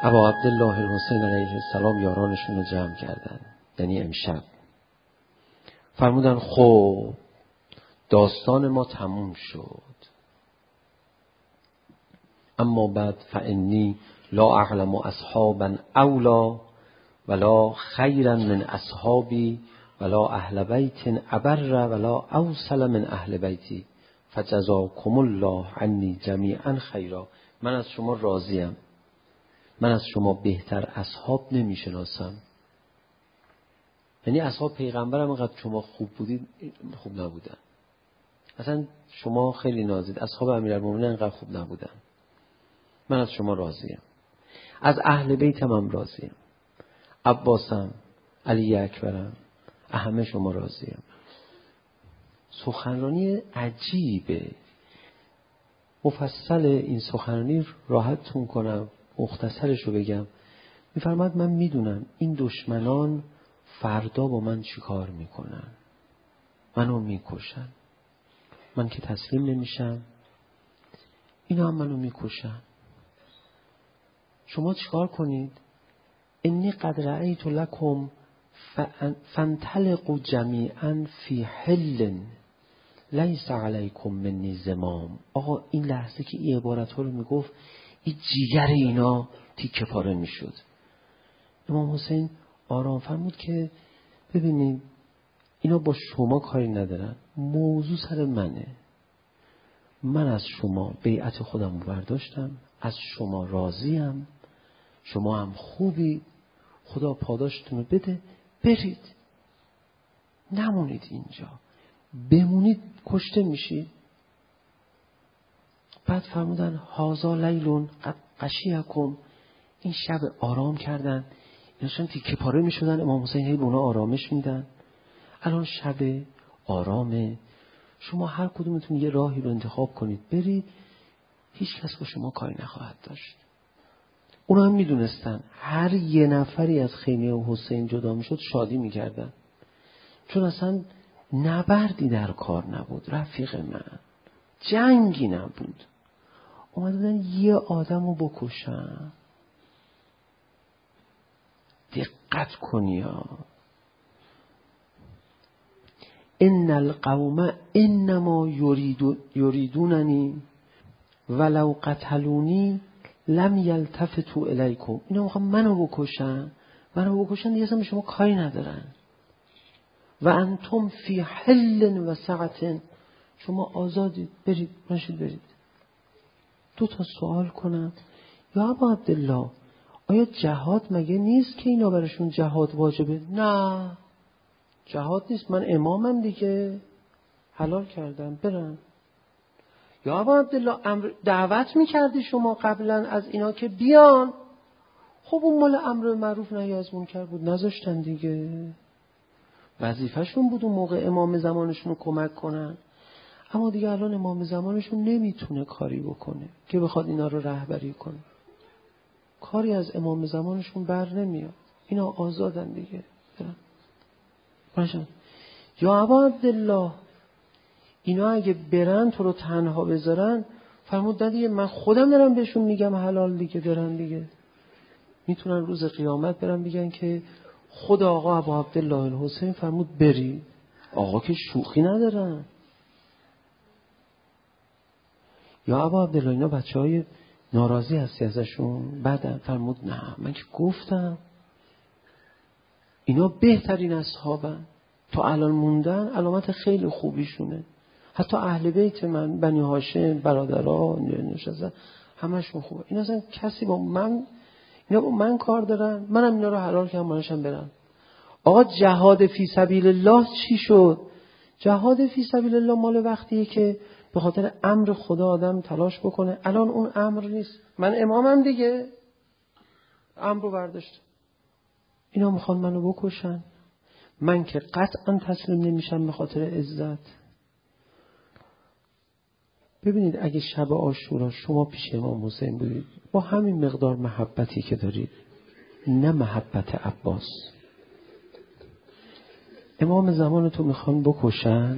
ابا عبدالله الحسین علیه السلام یارانشون رو جمع کردن، یعنی امشب فرمودن خب داستان ما تموم شد، اما بعد فانی لا اعلم اصحابا اولا ولا خیرا من اصحابی ولا اهل بیت ابر ولا اوصل من اهل بیتی فجزاکم الله عنی جمیعا خیرا. من از شما راضیم، من از شما بهتر اصحاب نمیشناسم. یعنی اصحاب پیغمبرم اینقدر شما خوب بودید خوب نبودن، اصلا شما خیلی نازید، اصحاب امیرالمومنین اینقدر خوب نبودن. من از شما راضیم، از اهل بیتم هم راضیم، عباسم، علی اکبرم، همه شما راضیم. سخنرانی عجیبه، مفصل این سخنرانی راحتتون کنم، مختصرش رو بگم. میفرماد من میدونم این دشمنان فردا با من چی کار میکنن، منو میکشن، من که تسلیم نمیشم، اینا هم منو میکشن. شما چیکار کنید؟ انی قد رأیت لکم فانطلقوا جمیعا فی حل لیس علیکم منی زمام. آقا این لحظه که این عبارت ها رو میگفت این جیگر اینا تیکه پاره میشد. امام حسین آرام فرمود که ببینید اینا با شما کاری ندارن، موضوع سر منه. من از شما بیعت خودم رو برداشتم، از شما راضیم، شما هم خوبی، خدا پاداشتون رو بده، برید، نمونید اینجا، بمونید کشته میشید. بعد فرمودن هازا لیلون قد غشیکم، این شب آرام کردن، ایناشون تیکه پاره میشدن، امام حسین هی به اونا آرامش میدن. الان شب آرامه، شما هر کدومتون یه راهی رو انتخاب کنید برید، هیچ کس با شما کاری نخواهد داشت. اونا هم میدونستن هر یه نفری از خیمه حسین جدا میشد شادی میکردن، چون اصلا نبردی در کار نبود، رفیق من جنگی نبود، اومدن یه آدم رو بکشن. دقت کنی ها. ان القوم انما یریدوننی ولو قتلونی لم یلتفتوا الیکم. اینا میخوان منو بکشن دیگه اصلا به شما کاری ندارن. و انتم فی حل و سعة، شما آزادید، برید ماشید برید. 2 سوال کنم، یا ابا عبدالله آیا جهاد مگه نیست که اینا براشون جهاد واجبه؟ نه جهاد نیست، من امامم دیگه، حلال کردم برن. یا ابا عبدالله دعوت میکردی شما قبلا از اینا که بیان، خب اون مال امر معروف نهی از منکر بود، نذاشتن دیگه، وظیفه‌شون بود اون موقع امام زمانشون رو کمک کنن. اما دیگه الان امام زمانشون نمیتونه کاری بکنه که بخواد اینا رو رهبری کنه، کاری از امام زمانشون بر نمیاد، اینا آزادن دیگه برن. یا ابا عبدالله اینا اگه برن تو رو تنها بذارن، فرمود دیگه من خودم دارم بهشون میگم حلال دیگه، برن دیگه، میتونن روز قیامت برن بگن که خود آقا ابا عبدالله الحسین فرمود بری. آقا که شوخی ندارن. یا ابا عبدالله اینا بچهای ناراضی هستی ازشون؟ بعد فرمود نه من که گفتم اینا بهترین اصحابن، تا الان موندن، علامت خیلی خوبیشونه. حتی اهل بیت من، بنی هاشم، برادران نشستن، همشون خوبه. اینا اصلا کسی با من، اینا با من کار دارن، منم اینا رو حلال کردم منشم برم. آقا جهاد فی سبیل الله چی شد؟ جهاد فی سبیل الله مال وقتیه که به خاطر امر خدا آدم تلاش بکنه. الان اون امر نیست، من امامم دیگه، امر رو برداشت، اینا میخوان منو بکشن، من که قطعا تسلیم نمیشم به خاطر عزت. ببینید اگه شب عاشورا شما پیش امام حسین بودید با همین مقدار محبتی که دارید، نه محبت عباس، امام زمان تو میخوان بکشن،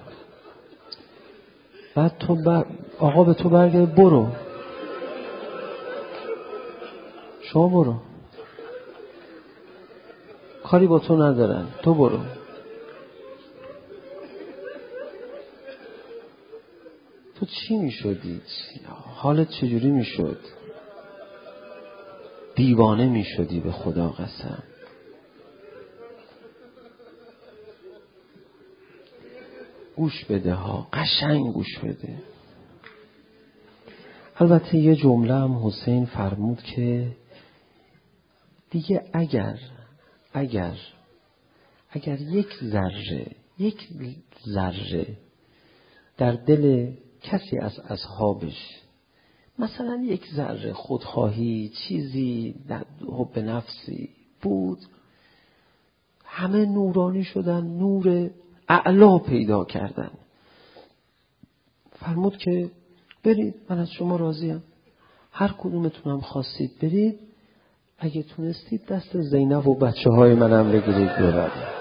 بعد تو آقا به تو برگرد برو، شما برو، کاری با تو ندارن، تو برو. تو چی میشدی؟ حالت چجوری میشد؟ دیوانه میشدی به خدا قسم. گوش بده ها، قشنگ گوش بده. البته یه جمله هم حسین فرمود که دیگه اگر یک ذره در دل کسی از اصحابش مثلا یک ذره خودخواهی، چیزی حب نفسی بود، همه نورانی شدن، نور اعلا پیدا کردن. فرمود که برید، من از شما راضیم، هر کدومتونم خواستید برید، اگه تونستید دست زینب و بچه های منم بگیرید ببرید.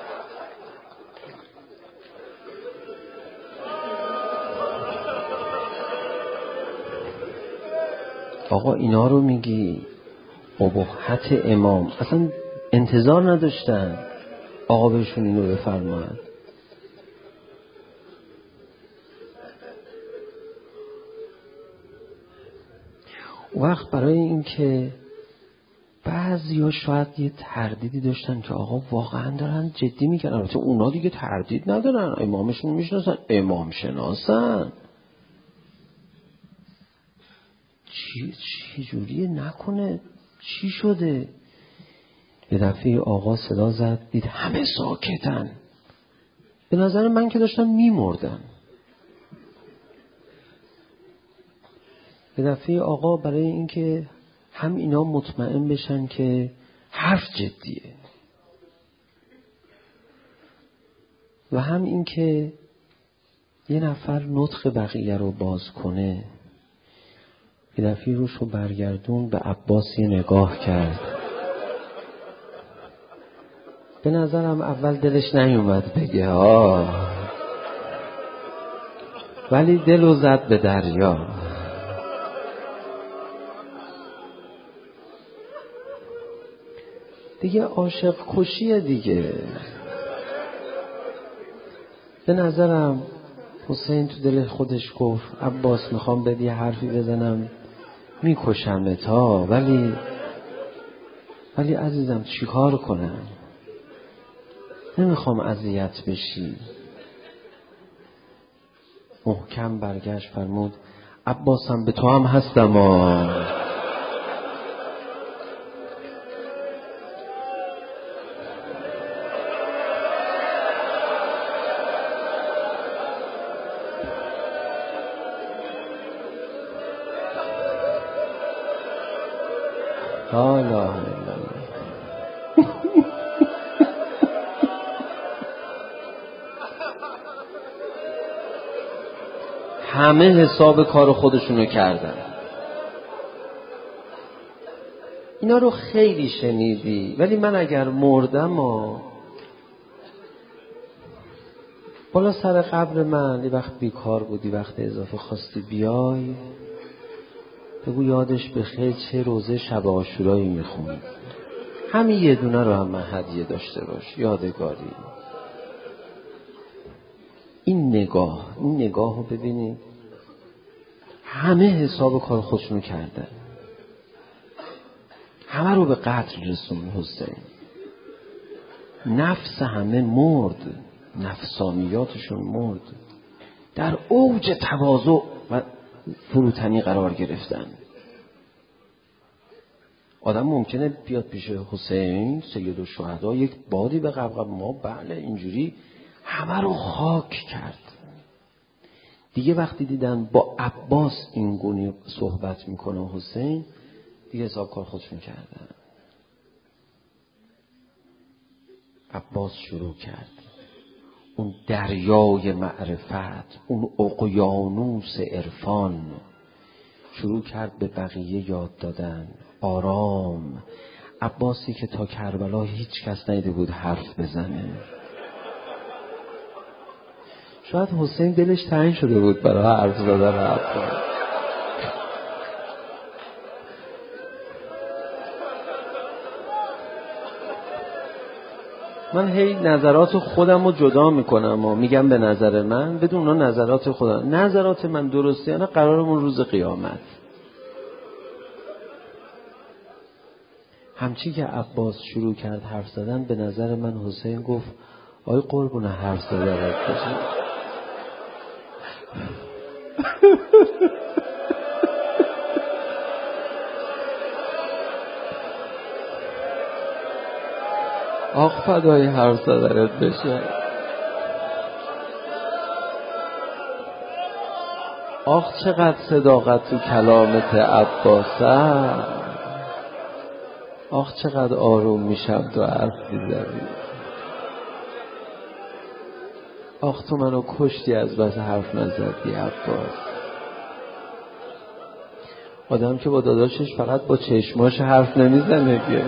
آقا اینا رو میگی ابهت امام، اصلا انتظار نداشتن آقا بهشون اینو بفرماید. وقت برای این که بعضیا شاید یه تردیدی داشتن که آقا واقعا دارن جدی میگن، البته اونا دیگه تردید ندارن، امامشون میشناسن، امام شناسن، چی جوریه نکنه، چی شده؟ یه دفعه آقا صدا زد، دید همه ساکتن، به نظر من که داشتن میمردن. یه دفعه آقا برای اینکه هم اینا مطمئن بشن که حرف جدیه و هم اینکه یه نفر نطق بقیه رو باز کنه، یه دفعه روش رو برگردون، به عباس یه نگاه کرد. به نظرم اول دلش نیومد بگه ولی دلو زد به دریا. دیگه عاشق کشیه دیگه. به نظرم حسین تو دل خودش گفت عباس میخوام بدی حرفی بزنم میکشمت ها، ولی عزیزم چیکار کنم، نمیخوام اذیت بشی. محکم برگشت فرمود عباسم به تو هم هستم لا اله الا الله. همه حساب کار خودشونو کردن. اینا رو خیلی شنیدی، ولی من اگر مردم بالا سر قبر من یه وقت بیکار بودی، وقت اضافه خواستی بیای، بگو یادش بخیر چه روزه شب عاشورایی میخوند. همین یه دونه رو هم من هدیه داشته باش، یادگاری. این نگاه رو ببینید، همه حساب کار خودشونو کردن، همه رو به قتل رسون حسین. نفس همه مرد، نفسانیاتشون مرد، در اوج تواضع و فروتنی قرار گرفتن. آدم ممکنه بیاد پیش حسین سید الشهدا یک بادی به قبقب ما، بله اینجوری همه رو خاک کرد. دیگه وقتی دیدن با عباس این گونه صحبت میکنه حسین، دیگه حساب کار خودشون کردن. عباس شروع کرد اون دریای معرفت، اون اقیانوس عرفان، شروع کرد به بقیه یاد دادن. آرام. عباسی که تا کربلا هیچ کس ندیده بود حرف بزنه. شاید حسین دلش تنگ شده بود برای حرف زدن عباس. من هی نظرات خودم رو جدا میکنم و میگم به نظر من، بدون اون نظرات خودم. نظرات من درسته یا نه قرارمون روز قیامت. همچی که عباس شروع کرد حرف زدن، به نظر من حسین گفت آی قربون حرف زدن کشید. آخ فدای حرف زدنت بشه. آخ چقدر صداقت تو کلامت عباسه. آخ چقدر آروم میشم تو حرف میزنی. آخ تو منو کشتی از بس حرف نزدی عباس. آدم که با داداشش فقط با چشماش حرف نمیزنه که.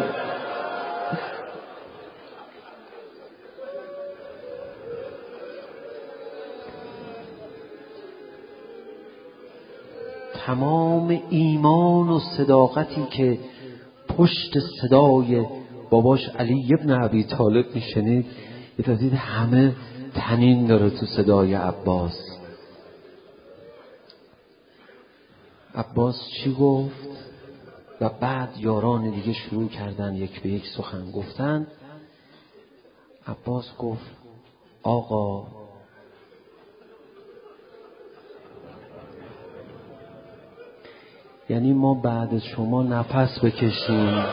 تمام ایمان و صداقتی که پشت صدای باباش علی ابن ابی طالب میشنید، یه دید همه طنین داره تو صدای عباس. عباس چی گفت؟ و بعد یاران دیگه شروع کردن یک به یک سخن گفتن. عباس گفت آقا یعنی ما بعد شما نفس بکشیم.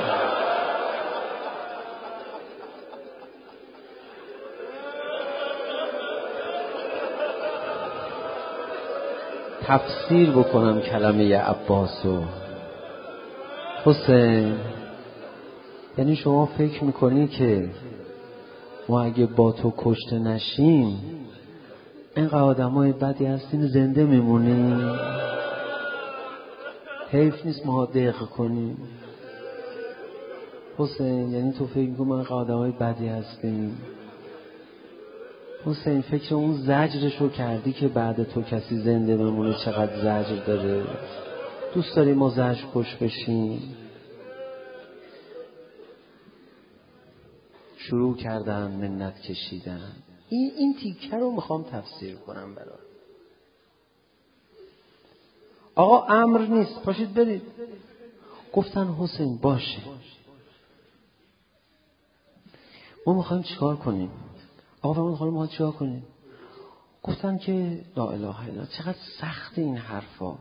تفسیر بکنم کلمه عباسو. حسین یعنی شما فکر میکنی که ما اگه با تو کشته نشیم اینقدر آدمای بدی هستیم زنده میمونیم؟ حیف نیست ما دقیق کنیم؟ حسین یعنی تو فکر میکنی ما اینقدر آدمای بدی هستیم؟ حسین فکر اون زجرشو کردی که بعد تو کسی زنده بمونه چقدر زجر داره؟ دوست داری ما زجر کش بشیم؟ شروع کردن منت کشیدن. این تیکه رو میخوام تفسیر کنم برات. آقا امر نیست پاشید برید. گفتن حسین باشه ما میخوایم چیکار کنیم؟ آقا فرمود خانم ما چیکار کنیم؟ گفتن که لا اله الا الله چقدر سخت این حرفا.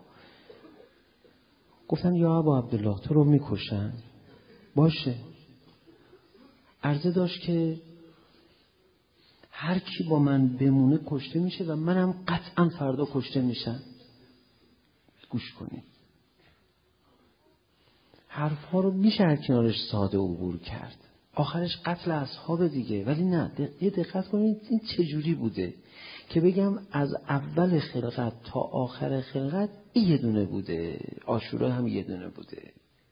گفتن یا ابا عبدالله تو رو میکشن. باشه. عرضه داشت که هر کی با من بمونه کشته میشه و منم قطعا فردا کشته میشم. گوش کنید حرفها رو میشه هر کنارش ساده عبور کرد. آخرش قتل اصحاب دیگه. ولی نه یه دقت کنید این چجوری بوده که بگم از اول خلقت تا آخر خلقت این یه دونه بوده، عاشورا هم یه دونه بوده.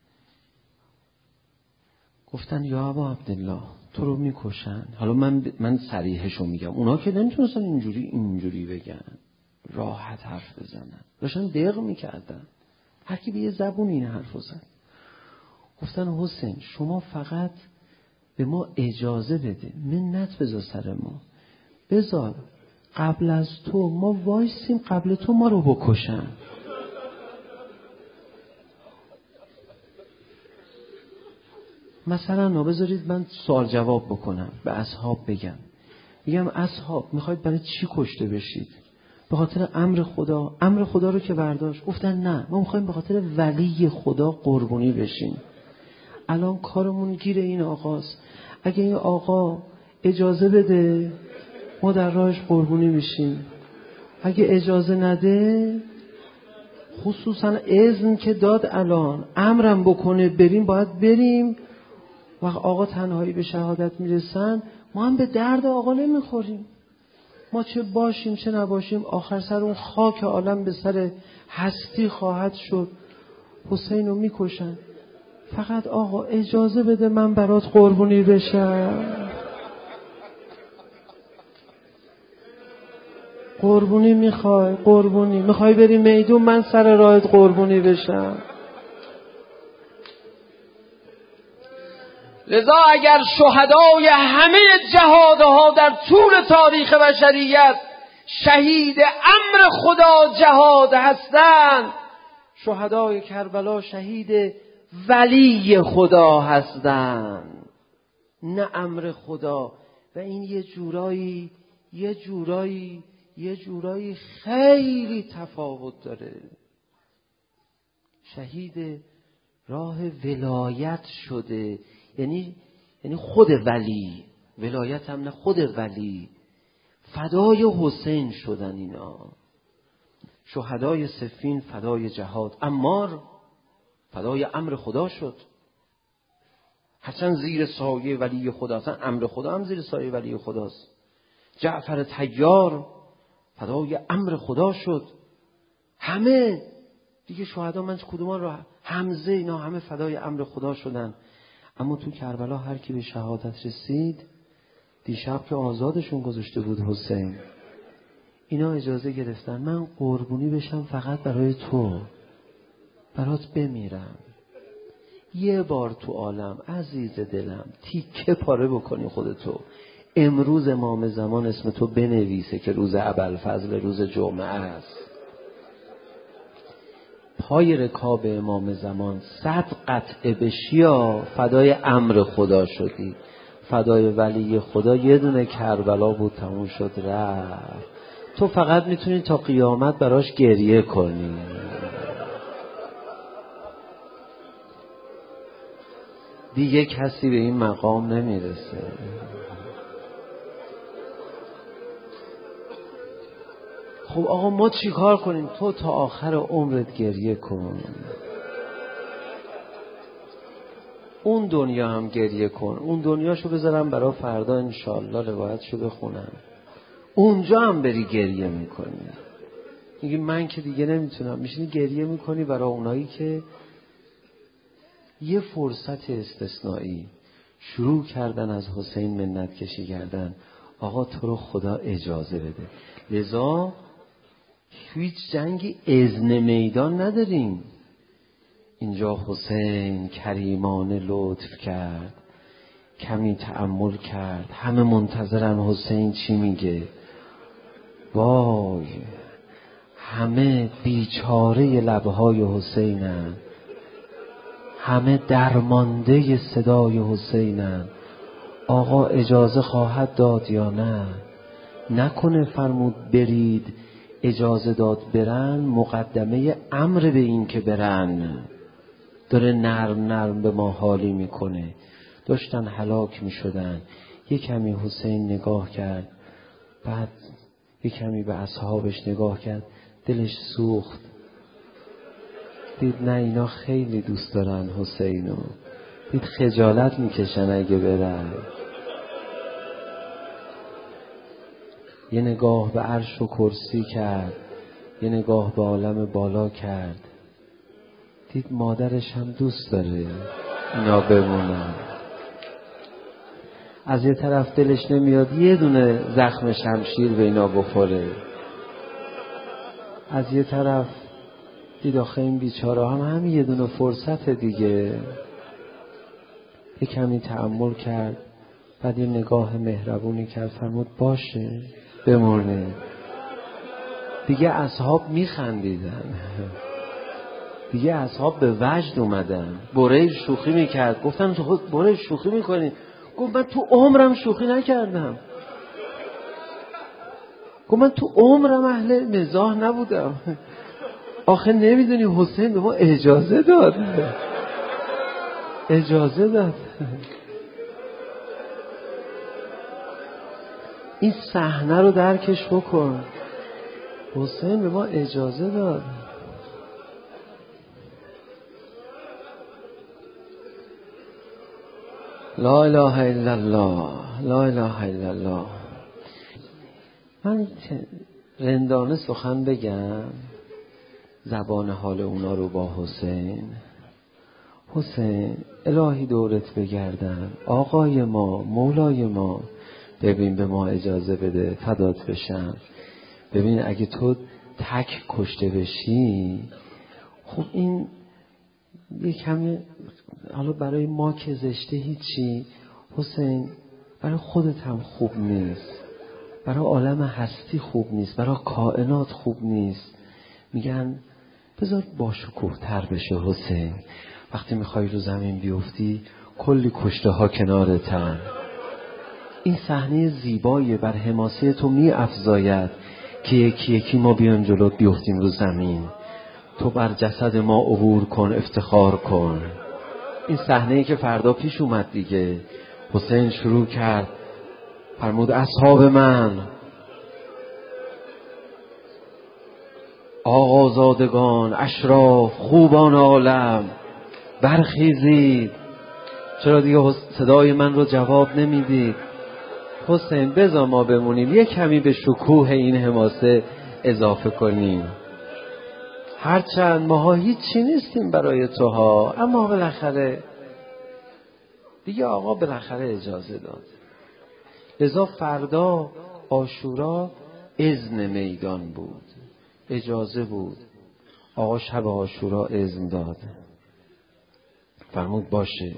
گفتن یا ابا عبدالله تو رو میکشن. حالا من صریحشو میگم، اونا که نمیتونستن اینجوری بگن، راحت حرف بزنن، داشتن دق میکردن، هر کی به یه زبون این حرفو زد. گفتن حسین شما فقط به ما اجازه بده، منت بذار سر ما، بذار قبل از تو ما وایسیم قبل تو ما رو بکشن. مثلا بذارید من سوال جواب بکنم، به اصحاب میگم اصحاب میخواید برای چی کشته بشید؟ به خاطر امر خدا؟ امر خدا رو که برداشت. گفتن نه ما میخوایم به خاطر ولی خدا قربانی بشیم. الان کارمون گیر این آقاست، اگه این آقا اجازه بده ما در راهش قربانی میشیم، اگه اجازه نده، خصوصا اذن که داد الان امرم بکنه بریم باید بریم، وقت آقا تنهایی به شهادت میرسن ما هم به درد آقا نمیخوریم. ما چه باشیم چه نباشیم آخر سر اون خاک عالم به سر هستی خواهد شد. حسین رو میکشن. فقط آقا اجازه بده من برات قربونی بشم. قربونی میخوای بری میدون من سر راهت قربونی بشم. لذا اگر شهدای همه جهادها در طول تاریخ بشریت شهید امر خدا جهاد هستند، شهدای کربلا شهید ولی خدا هستند، نه امر خدا. و این یه جورایی خیلی تفاوت داره. شهید راه ولایت شده، یعنی خود ولی، ولایت هم نه، خود ولی، فدای حسین شدن اینا. شهدای صفین فدای جهاد، عمار فدای امر خدا شد، حسن زیر سایه ولی خداست، امر خدا هم زیر سایه ولی خداست. جعفر طیار فدای امر خدا شد. همه دیگه شهدا، من کدومان رو، حمزه، اینا همه فدای امر خدا شدن. اما تو کربلا هر کی به شهادت رسید، دیشب که آزادشون گذاشته بود حسین، اینا اجازه گرفتن من قربونی بشم فقط برای تو، برات بمیرم. یه بار تو عالم عزیز دلم تیکه پاره بکنی خودتو، امروز امام زمان اسم تو بنویسه که روز ابوالفضل، روز جمعه است، پای رکاب امام زمان 100 قطعه بشیا، فدای امر خدا شدی، فدای ولی خدا. یه دونه کربلا بود تموم شد رفت. تو فقط میتونی تا قیامت براش گریه کنی. دیگه کسی به این مقام نمیرسه. خب آقا ما چی کار کنیم؟ تو تا آخر عمرت گریه کن، اون دنیا هم گریه کن، اون دنیاشو بذارم برای فردا انشالله روایتشو بخونم، اونجا هم بری گریه میکنی. میگی من که دیگه نمیتونم، میشینی گریه میکنی برای اونایی که یه فرصت استثنایی شروع کردن از حسین منت کشی کردن. آقا تو رو خدا اجازه بده. لذا هیچ جنگی اذن میدان نداریم. اینجا حسین کریمانه لطف کرد، کمی تأمل کرد، همه منتظرن حسین چی میگه. وای، همه بیچاره لبهای حسینن، همه درمانده صدای حسینن. آقا اجازه خواهد داد یا نه؟ نکنه فرمود برید، اجازه داد برن، مقدمه امر به این که برن. داره نرم نرم به ما حالی میکنه. داشتن هلاک میشدن. یک کمی حسین نگاه کرد، بعد یک کمی به اصحابش نگاه کرد، دلش سوخت. دید نه اینا خیلی دوست دارن حسینو، دید خجالت میکشن اگه برن. یه نگاه به عرش و کرسی کرد، یه نگاه به عالم بالا کرد، دید مادرش هم دوست داره اینا بمونن. از یه طرف دلش نمیاد یه دونه زخم شمشیر به اینا بخوره، از یه طرف دید آخه این بیچاره هم همین یه دونه فرصت دیگه. یه کمی تأمل کرد، بعد یه نگاه مهربونی کرد، فرمود باشه بمونه. دیگه اصحاب میخندیدن، دیگه اصحاب به وجد اومدن. بریر شوخی میکرد، گفتن تو خود بریر شوخی میکنی؟ گفت من تو عمرم شوخی نکردم. گفت من تو عمرم اهل مزاح نبودم. آخه نمیدونی حسین به ما اجازه داد، اجازه داد. این صحنه رو درکش بکن. حسین به ما اجازه داد. لا اله الا الله، لا اله الا الله. من رندانه سخن بگم، زبان حال اونا رو با حسین. حسین الهی دورت بگردن، آقای ما، مولای ما، ببین به ما اجازه بده فدات بشم. ببین اگه تو تک کشته بشی، خب این یه کمی حالا برای ما که زشته هیچی، حسین برای خودت هم خوب نیست، برای عالم هستی خوب نیست، برای کائنات خوب نیست. میگن بذار باشکوه‌تر بشه حسین. وقتی میخوای رو زمین بیفتی کلی کشته ها کنارتن. این صحنه زیبایی بر حماسه تو می افزاید که یکی یکی ما بیایم جلوت بیفتیم رو زمین. تو بر جسد ما عبور کن، افتخار کن. این صحنه‌ای که فردا پیش اومد دیگه. حسین شروع کرد، فرمود اصحاب من، آقازادگان، اشراف، خوبان عالم، برخیزید. چرا دیگه صدای من رو جواب نمیدید؟ حسین بذار ما بمونیم، یک کمی به شکوه این حماسه اضافه کنیم. هرچند ماها هیچی نیستیم برای توها، اما بالاخره دیگه آقا بالاخره اجازه داد. لذا فردا عاشورا اذن میدان بود، اجازه بود. آقا شب عاشورا اذن داد، فرمود باشه.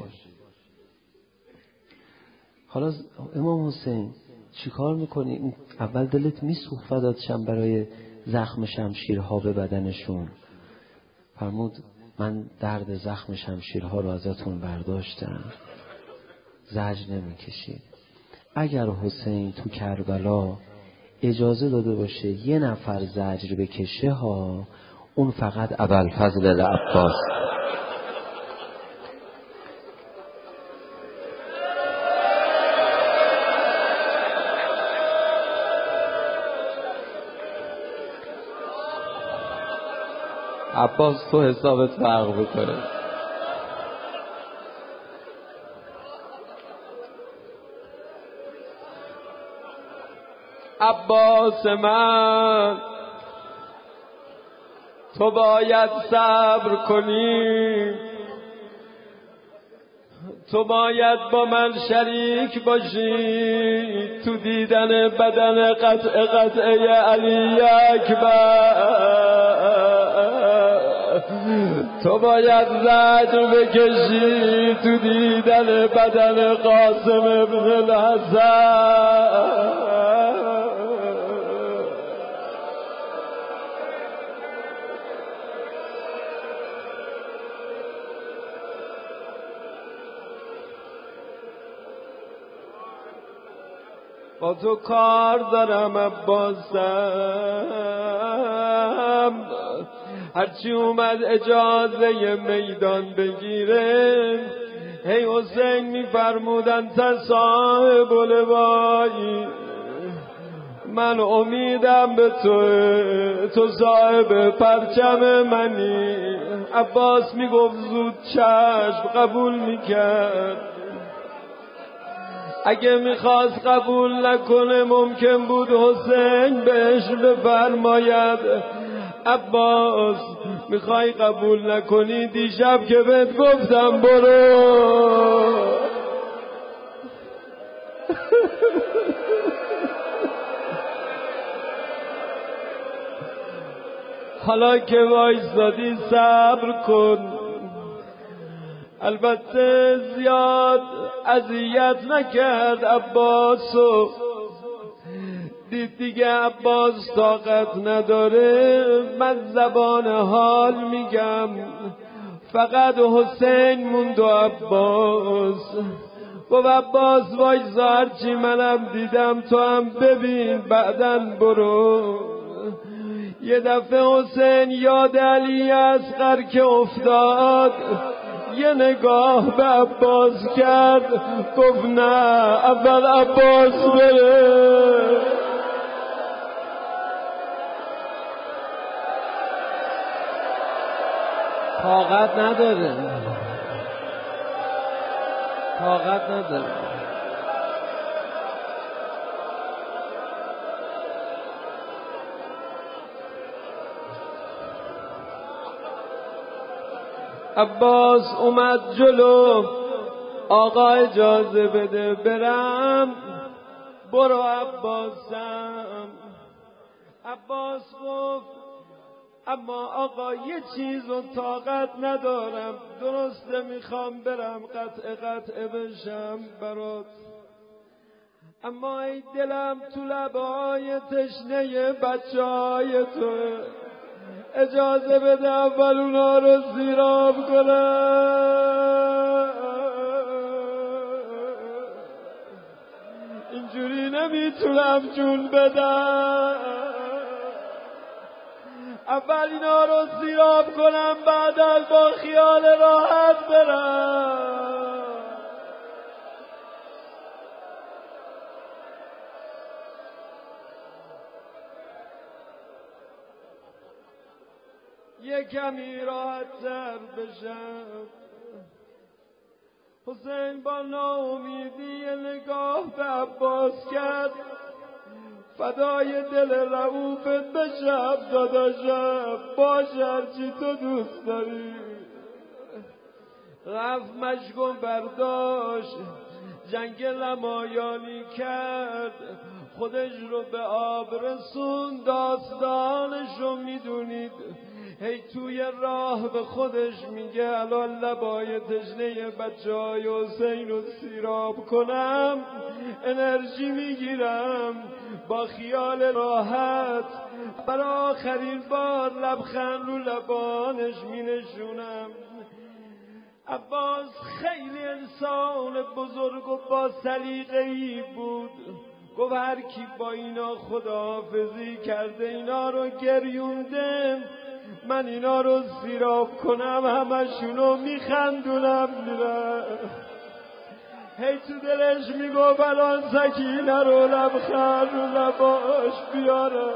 حالا امام حسین چی کار میکنی؟ اول دلت میسوخت فدات شم برای زخم شمشیرها به بدنشون. فرمود من درد زخم شمشیرها رو ازتون برداشتم، زجر نمیکشید. اگر حسین تو کربلا اجازه داده باشه یه نفر زجر بکشه ها، اون فقط ابوالفضل العباس. عباس تو حسابت فرق بکنه. عباس من تو باید صبر کنی، تو باید با من شریک باشی تو دیدن بدن قطعه علی اکبر. تو باید زجر بکشی تو دیدن بدن قاسم ابن الحسن. با تو کار دارم عباسم، هرچی اومد اجازه میدان بگیره. هی حسین میفرمودن تا صاحب لوایی، من امیدم به تو صاحب پرچم منی. عباس میگفت زود چشم قبول میکرد. اگه میخواست قبول نکنه ممکن بود حسین بهش بفرماید عباس میخوای قبول نکنی دیشب که بهت گفتم برو. حالا که وایسادی صبر کن. البته زیاد اذیت نکرد عباسو، دید دیگه عباس طاقت نداره. من زبان حال میگم، فقط حسین موند و عباس. و عباس وایسا هرچی منم دیدم تو هم ببین بعدن برو. یه دفعه حسین یاد علی اصغر که افتاد، یه نگاه به عباس کرد، گفت نه اول عباس بره. طاقت نداره، طاقت نداره. عباس اومد جلو، آقا اجازه بده برم. برو عباسم. عباس گفت اما آقا یه چیز و طاقت ندارم. درسته که میخوام برم قطعه بشم برات، اما ای دلم تو لبای تشنه بچه‌های تو، اجازه بده اول اونا رو سیراب کنم. اینجوری نمیتونم جون بدم، اول اینا رو سیراب کنم بعد با خیال راحت برم. یه کمی راحت‌تر بشم. حسین با ناامیدی نگاه به عباس کرد، فدای دل رؤوفت بشم داداشم، باشه هرچی تو دوست داری. رفت مشکم برداشت، جنگ لمایانی کرد، خودش رو به آب رسون. داستانش رو میدونید، هی توی راه به خودش میگه الان لبای تشنه بچه‌های حسین رو سیراب کنم انرژی میگیرم، با خیال راحت برای آخرین بار لبخند رو لبانش مینشونم. عباس خیلی انسان بزرگ و با سلیقه‌ای بود، گفت هر کی با اینا خداحافظی کرده اینا رو گریونده، من اینا رو سیراب کنم همشونو میخندونم میرم. هی تو دلش میگفت الان سکینه رو لبخند رو لباش بیارم،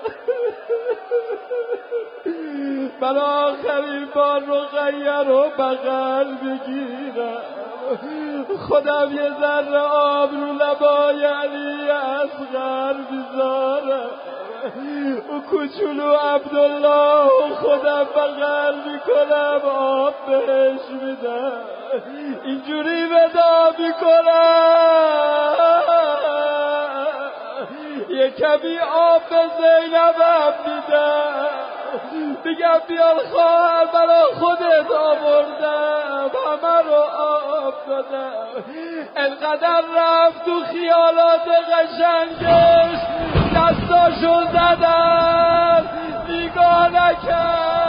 برای آخرین بار رقیه رو بغل بگیرم، خودم یه ذره آب رو لبای علی اصغر بیزارم، او کوچولو عبدالله خودم بغل میکنم آب بهش میدم، اینجوری ودا میکنم. یه کمی آب به زینبم میدم، میگم بیار خواهر برا خودت آوردم، همه رو آب دادم. انقدر رفت تو خیالات قشنگش دستاشو زدم، نگاه نکرد.